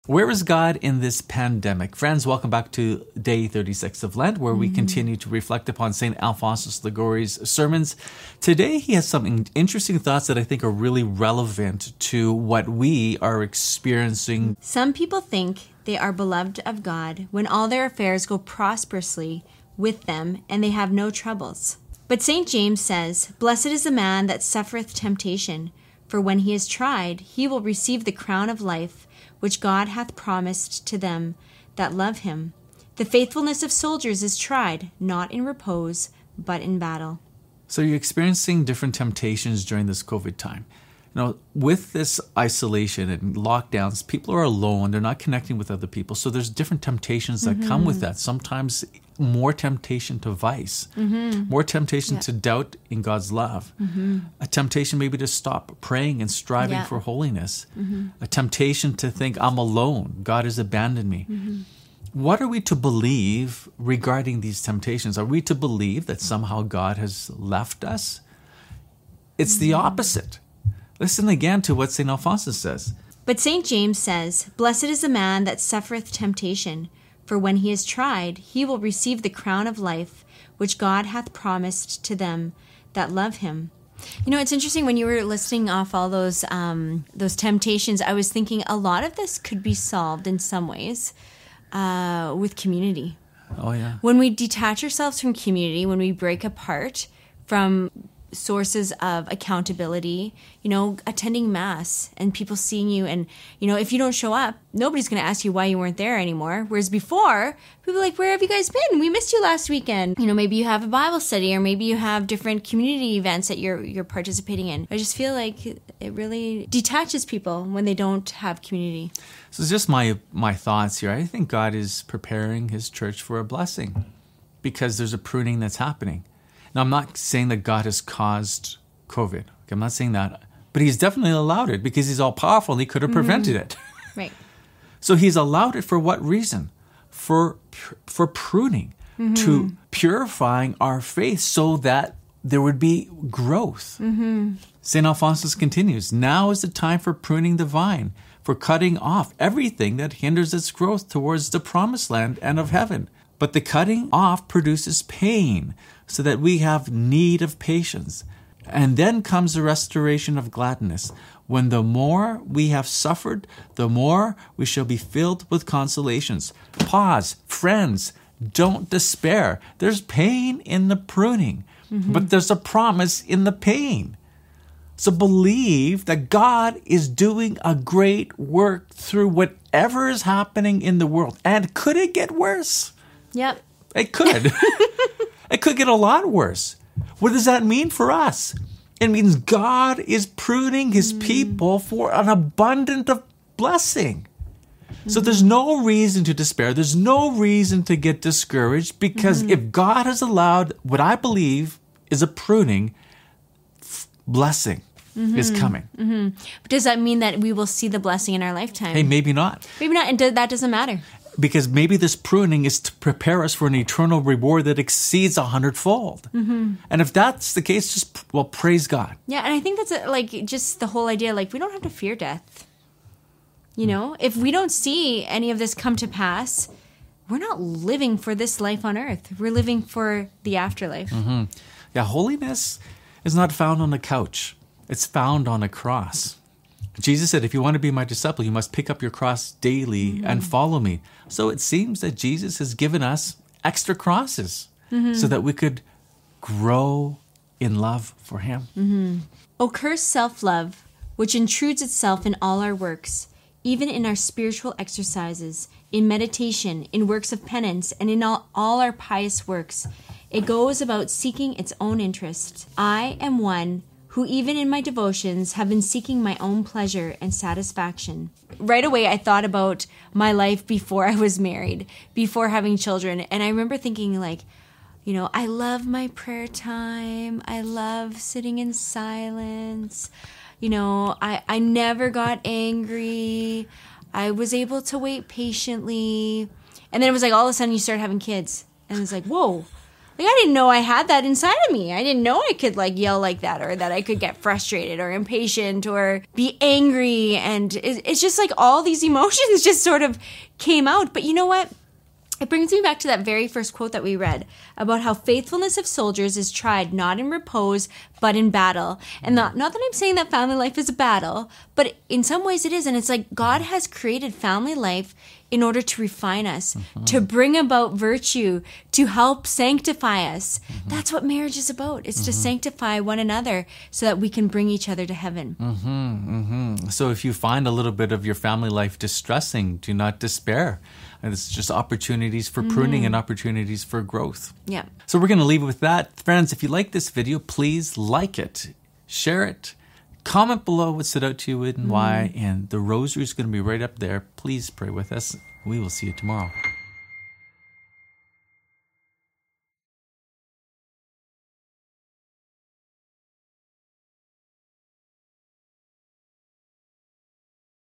Where is God in this pandemic? Friends, welcome back to Day 36 of Lent, where we continue to reflect upon St. Alphonsus Liguori's sermons. Today, he has some interesting thoughts that I think are really relevant to what we are experiencing. Some people think they are beloved of God when all their affairs go prosperously with them and they have no troubles. But St. James says, "Blessed is the man that suffereth temptation, for when he is tried, he will receive the crown of life, which God hath promised to them that love him. The faithfulness of soldiers is tried, not in repose, but in battle." So you're experiencing different temptations during this COVID time. Now, with this isolation and lockdowns, people are alone. They're not connecting with other people. So there's different temptations that come with that. Sometimes more temptation to vice, more temptation to doubt in God's love, a temptation maybe to stop praying and striving for holiness, a temptation to think, I'm alone, God has abandoned me. What are we to believe regarding these temptations? Are we to believe that somehow God has left us? It's the opposite. Listen again to what St. Alphonsus says. But St. James says, "Blessed is the man that suffereth temptation, for when he is tried, he will receive the crown of life, which God hath promised to them that love him." You know, it's interesting when you were listing off all those temptations, I was thinking a lot of this could be solved in some ways with community. Oh, yeah. When we detach ourselves from community, when we break apart from sources of accountability, attending Mass and people seeing you, and, if you don't show up, nobody's going to ask you why you weren't there anymore. Whereas before, people are like, "Where have you guys been? We missed you last weekend." Maybe you have a Bible study, or maybe you have different community events that you're participating in. I just feel like it really detaches people when they don't have community. So it's just my thoughts here. I think God is preparing his church for a blessing because there's a pruning that's happening. Now, I'm not saying that God has caused COVID. Okay, I'm not saying that. But he's definitely allowed it because he's all-powerful and he could have prevented it. Right. So he's allowed it for what reason? For pruning, to purifying our faith so that there would be growth. St. Alphonsus continues, "Now is the time for pruning the vine, for cutting off everything that hinders its growth towards the promised land and of heaven. But the cutting off produces pain, so that we have need of patience. And then comes the restoration of gladness, when the more we have suffered, the more we shall be filled with consolations." Pause. Friends, don't despair. There's pain in the pruning, but there's a promise in the pain. So believe that God is doing a great work through whatever is happening in the world. And could it get worse? Yep. It could. It could get a lot worse. What does that mean for us? It means God is pruning his people for an abundance of blessing. So there's no reason to despair. There's no reason to get discouraged, because if God has allowed what I believe is a pruning, blessing is coming. But does that mean that we will see the blessing in our lifetime? Hey, maybe not. Maybe not, and that doesn't matter. Because maybe this pruning is to prepare us for an eternal reward that exceeds 100-fold. And if that's the case, just, praise God. Yeah, and I think that's just the whole idea, we don't have to fear death. If we don't see any of this come to pass, we're not living for this life on earth. We're living for the afterlife. Yeah, holiness is not found on a couch. It's found on a cross. Jesus said, if you want to be my disciple, you must pick up your cross daily and follow me. So it seems that Jesus has given us extra crosses so that we could grow in love for him. O cursed self-love, which intrudes itself in all our works, even in our spiritual exercises, in meditation, in works of penance, and in all our pious works. It goes about seeking its own interest. I am one who even in my devotions have been seeking my own pleasure and satisfaction. Right away, I thought about my life before I was married, before having children. And I remember thinking I love my prayer time. I love sitting in silence. I never got angry. I was able to wait patiently. And then it was all of a sudden you start having kids. And it's whoa. Like, I didn't know I had that inside of me. I didn't know I could like yell like that, or that I could get frustrated or impatient or be angry. And it's just like all these emotions just sort of came out. But you know what? It brings me back to that very first quote that we read about how faithfulness of soldiers is tried not in repose, but in battle. And not that I'm saying that family life is a battle, but in some ways it is. And it's like God has created family life in order to refine us, to bring about virtue, to help sanctify us. That's what marriage is about. It's to sanctify one another so that we can bring each other to heaven. So if you find a little bit of your family life distressing, do not despair. And it's just opportunities for pruning and opportunities for growth. Yeah. So we're going to leave it with that. Friends, if you like this video, please like it, share it, comment below what stood out to you and why. And the rosary is going to be right up there. Please pray with us. We will see you tomorrow.